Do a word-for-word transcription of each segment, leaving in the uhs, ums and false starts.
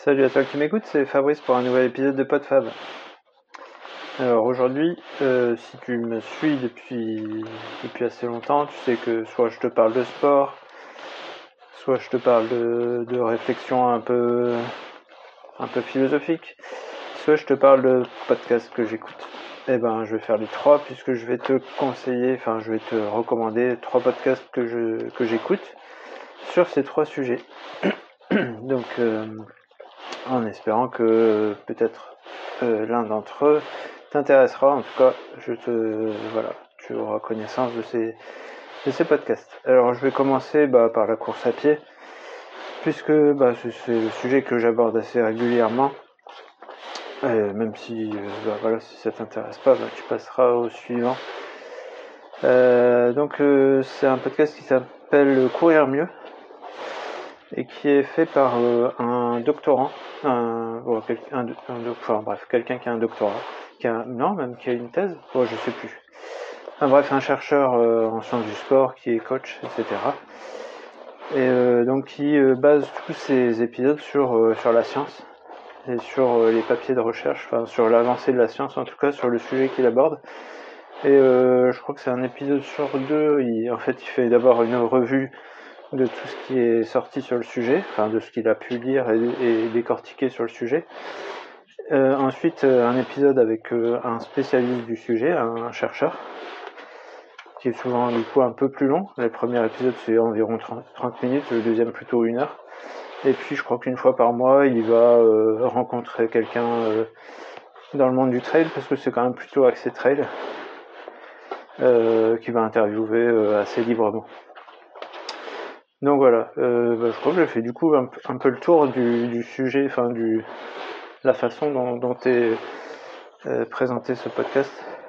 Salut à toi qui m'écoute, c'est Fabrice pour un nouvel épisode de PodFab. Alors aujourd'hui, euh, si tu me suis depuis, depuis assez longtemps, tu sais que soit je te parle de sport, soit je te parle de, de réflexion un peu, un peu philosophique, soit je te parle de podcasts que j'écoute. Eh ben, je vais faire les trois puisque je vais te conseiller, enfin, je vais te recommander trois podcasts que je, que j'écoute sur ces trois sujets. Donc, euh, en espérant que euh, peut-être euh, l'un d'entre eux t'intéressera. En tout cas, je te voilà, tu auras connaissance de ces de ces podcasts. Alors, je vais commencer bah, par la course à pied, puisque bah, c'est le sujet que j'aborde assez régulièrement. Euh, même si euh, bah, voilà, si ça t'intéresse pas, bah, tu passeras au suivant. Euh, donc, euh, c'est un podcast qui s'appelle Courir mieux et qui est fait par euh, un doctorant, un, bon, un, un, enfin, bref, quelqu'un qui a un doctorat, qui a, non, même qui a une thèse, bon, je sais plus. Enfin, bref, un chercheur euh, en sciences du sport qui est coach, et cetera. Et euh, donc qui euh, base tous ses épisodes sur euh, sur la science et sur euh, les papiers de recherche, enfin sur l'avancée de la science en tout cas, sur le sujet qu'il aborde. Et euh, je crois que c'est un épisode sur deux. Il, en fait, il fait d'abord une revue de tout ce qui est sorti sur le sujet, enfin de ce qu'il a pu lire et, et décortiquer sur le sujet. Euh, ensuite, euh, un épisode avec euh, un spécialiste du sujet, un, un chercheur, qui est souvent du coup un peu plus long. Le premier épisode c'est environ trente minutes, le deuxième plutôt une heure. Et puis je crois qu'une fois par mois, il va euh, rencontrer quelqu'un euh, dans le monde du trail, parce que c'est quand même plutôt axé trail, euh, qui va interviewer euh, assez librement. Donc voilà, euh, bah, je crois que j'ai fait du coup un, un peu le tour du, du sujet, enfin du la façon dont, dont est euh, présenté ce podcast.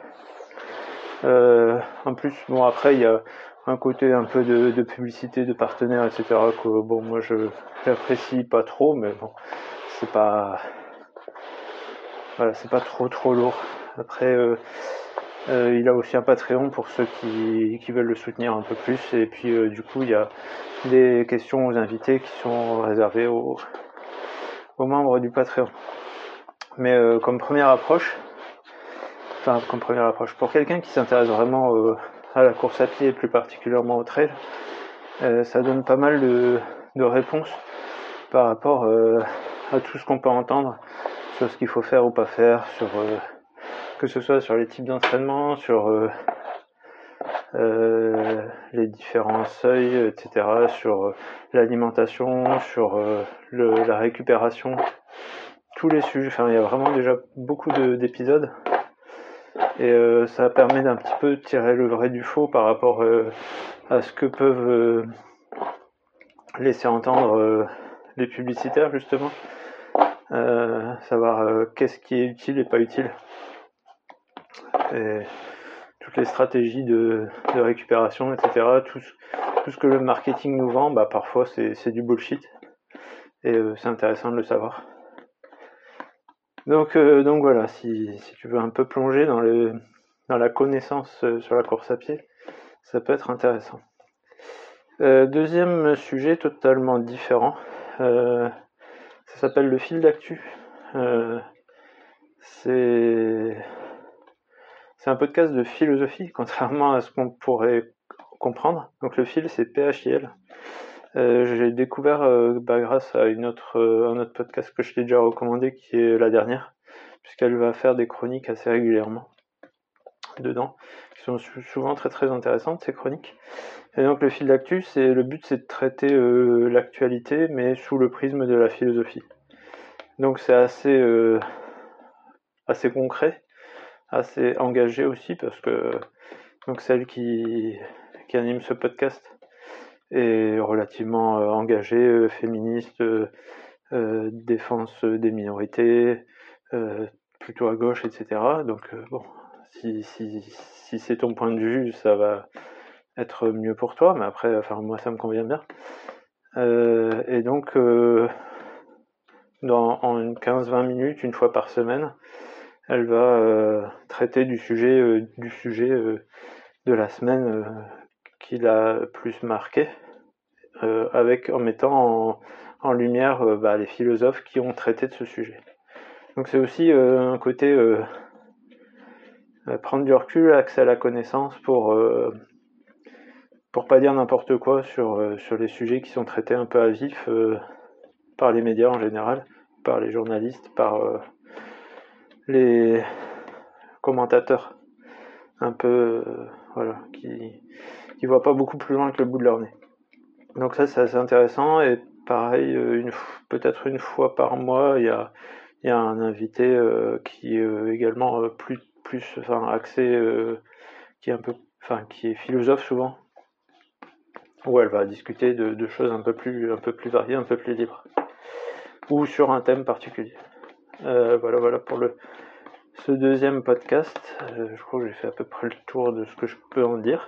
Euh, en plus, bon après il y a un côté un peu de, de publicité, de partenaires, et cetera que bon moi je j'apprécie pas trop, mais bon c'est pas voilà c'est pas trop trop lourd. Après euh, euh, il a aussi un Patreon pour ceux qui, qui veulent le soutenir un peu plus, et puis euh, du coup il y a des questions aux invités qui sont réservées aux, aux membres du Patreon. Mais euh, comme première approche, enfin comme première approche, pour quelqu'un qui s'intéresse vraiment euh, à la course à pied et plus particulièrement au trail, euh, ça donne pas mal de, de réponses par rapport euh, à tout ce qu'on peut entendre sur ce qu'il faut faire ou pas faire, sur euh, que ce soit sur les types d'entraînement, sur euh, euh, les différents seuils, et cetera, sur euh, l'alimentation, sur euh, le, la récupération, tous les sujets. Enfin, il y a vraiment déjà beaucoup de, d'épisodes. Et euh, ça permet d'un petit peu tirer le vrai du faux par rapport euh, à ce que peuvent euh, laisser entendre euh, les publicitaires, justement. Euh, savoir euh, qu'est-ce qui est utile et pas utile. Et toutes les stratégies de, de récupération, et cetera. Tout, tout ce que le marketing nous vend, bah, parfois c'est, c'est du bullshit. Et euh, c'est intéressant de le savoir. Donc, euh, donc voilà, si, si tu veux un peu plonger dans, le, dans la connaissance euh, sur la course à pied, ça peut être intéressant. Euh, deuxième sujet totalement différent, euh, ça s'appelle le fil d'actu. Euh, c'est, c'est un podcast de philosophie, contrairement à ce qu'on pourrait comprendre. Donc le fil, c'est P H I L. Euh, j'ai découvert euh, bah, grâce à une autre, euh, un autre podcast que je t'ai déjà recommandé, qui est la dernière, puisqu'elle va faire des chroniques assez régulièrement dedans, qui sont souvent très très intéressantes, ces chroniques. Et donc le fil d'actu, c'est, le but c'est de traiter euh, l'actualité, mais sous le prisme de la philosophie. Donc c'est assez, euh, assez concret, assez engagé aussi, parce que donc celle qui, qui anime ce podcast est relativement euh, engagée, euh, féministe, euh, euh, défense des minorités, euh, plutôt à gauche, et cetera. Donc euh, bon, si, si, si c'est ton point de vue, ça va être mieux pour toi, mais après, enfin moi ça me convient bien. Euh, et donc, euh, dans, en quinze vingt minutes, une fois par semaine, elle va euh, traiter du sujet, euh, du sujet euh, de la semaine euh, qui l'a plus marqué, euh, avec en mettant en, en lumière euh, bah, les philosophes qui ont traité de ce sujet. Donc c'est aussi euh, un côté euh, euh, prendre du recul, accès à la connaissance pour euh, pour pas dire n'importe quoi sur euh, sur les sujets qui sont traités un peu à vif euh, par les médias en général, par les journalistes, par euh, les commentateurs un peu euh, voilà qui qui voient pas beaucoup plus loin que le bout de leur nez. Donc ça c'est assez intéressant et pareil une peut-être une fois par mois il y a il y a un invité euh, qui est euh, également euh, plus plus enfin axé euh, qui est un peu enfin qui est philosophe souvent où elle va discuter de, de choses un peu plus un peu plus variées, un peu plus libres ou sur un thème particulier. Euh, voilà voilà pour le ce deuxième podcast. Euh, je crois que j'ai fait à peu près le tour de ce que je peux en dire.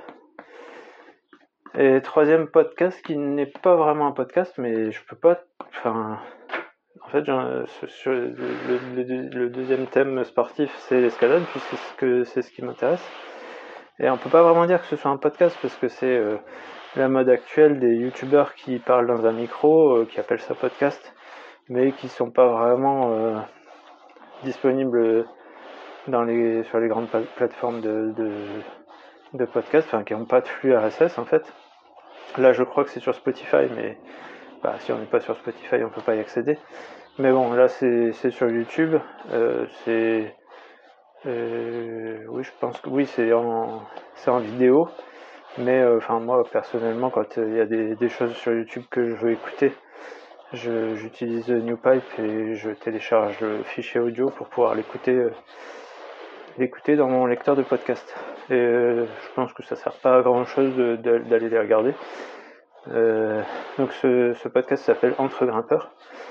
Et troisième podcast qui n'est pas vraiment un podcast, mais je peux pas. Enfin, en fait, sur le, le, le deuxième thème sportif, c'est l'escalade, puisque c'est ce qui m'intéresse. Et on peut pas vraiment dire que ce soit un podcast, parce que c'est euh, la mode actuelle des youtubeurs qui parlent dans un micro, euh, qui appellent ça podcast, mais qui sont pas vraiment euh, disponibles dans les, sur les grandes plateformes de, de, de podcast, enfin qui n'ont pas de flux R S S en fait. Là je crois que c'est sur Spotify, mais bah, si on n'est pas sur Spotify on peut pas y accéder. Mais bon, là c'est, c'est sur YouTube, euh, c'est... Euh, oui je pense que oui c'est en, c'est en vidéo, mais enfin euh, moi personnellement quand il y a des, des choses sur YouTube que je veux écouter, je, j'utilise NewPipe et je télécharge le fichier audio pour pouvoir l'écouter euh, l'écouter dans mon lecteur de podcast. Et euh, je pense que ça sert pas à grand chose de, de, d'aller les regarder. Euh, donc ce, ce podcast s'appelle Entre Grimpeurs.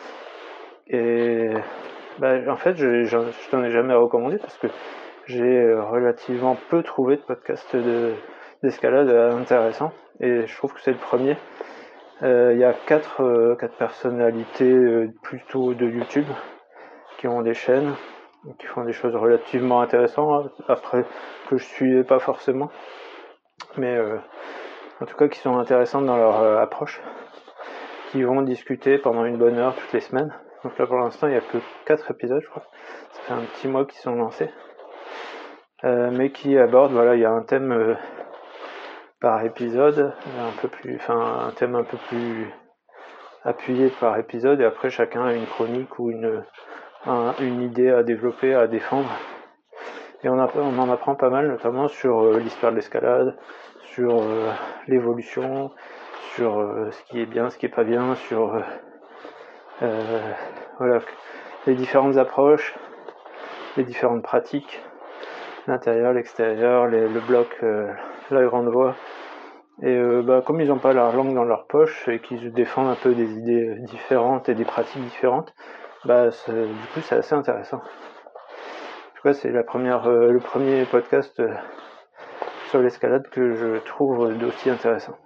Et bah, en fait, je, je, je t'en ai jamais recommandé parce que j'ai relativement peu trouvé de podcasts de, d'escalade intéressants. Et je trouve que c'est le premier. Il euh, y a quatre, euh, quatre personnalités euh, plutôt de YouTube qui ont des chaînes, qui font des choses relativement intéressantes, après que je suivais pas forcément, mais euh, en tout cas qui sont intéressantes dans leur euh, approche, qui vont discuter pendant une bonne heure toutes les semaines. Donc là pour l'instant il n'y a que quatre épisodes je crois, ça fait un petit mois qu'ils sont lancés, euh, mais qui abordent, voilà, il y a un thème euh, par épisode, un peu plus, enfin un thème un peu plus appuyé par épisode, et après chacun a une chronique ou une un, une idée à développer, à défendre. Et on, a, on en apprend pas mal, notamment sur euh, l'histoire de l'escalade, sur euh, l'évolution, sur euh, ce qui est bien, ce qui est pas bien, sur euh, euh, voilà, les différentes approches, les différentes pratiques, l'intérieur, l'extérieur, les, le bloc, euh, la grande voie. Et euh, bah, comme ils n'ont pas leur langue dans leur poche et qu'ils défendent un peu des idées différentes et des pratiques différentes, bah du coup c'est assez intéressant. En tout cas c'est la première, euh, le premier podcast euh, sur l'escalade que je trouve aussi intéressant.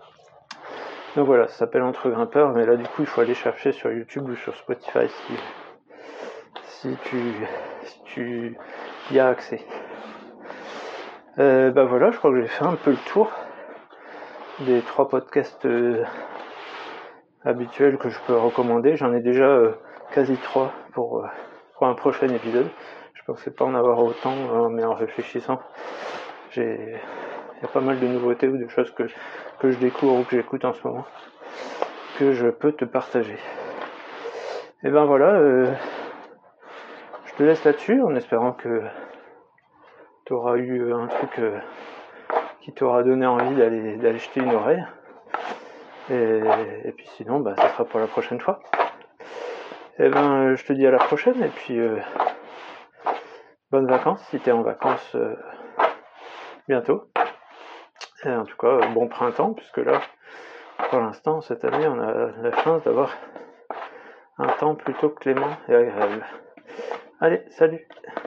Donc voilà, ça s'appelle Entre Grimpeurs, mais là du coup il faut aller chercher sur YouTube ou sur Spotify si, si tu si tu y as accès. Euh, bah voilà, je crois que j'ai fait un peu le tour des trois podcasts euh, habituels que je peux recommander. J'en ai déjà euh, quasi trois pour, euh, pour un prochain épisode. Je pensais pas en avoir autant, hein, mais en réfléchissant, j'ai il y a pas mal de nouveautés ou de choses que, que je découvre ou que j'écoute en ce moment que je peux te partager. Et ben voilà, euh, je te laisse là-dessus en espérant que tu auras eu un truc euh, qui t'aura donné envie d'aller, d'aller jeter une oreille. Et, et puis sinon, bah, ça sera pour la prochaine fois. Et ben, je te dis à la prochaine et puis euh, bonnes vacances si t'es en vacances euh, bientôt. Et en tout cas, bon printemps, puisque là, pour l'instant, cette année, on a la chance d'avoir un temps plutôt clément et agréable. Allez, salut!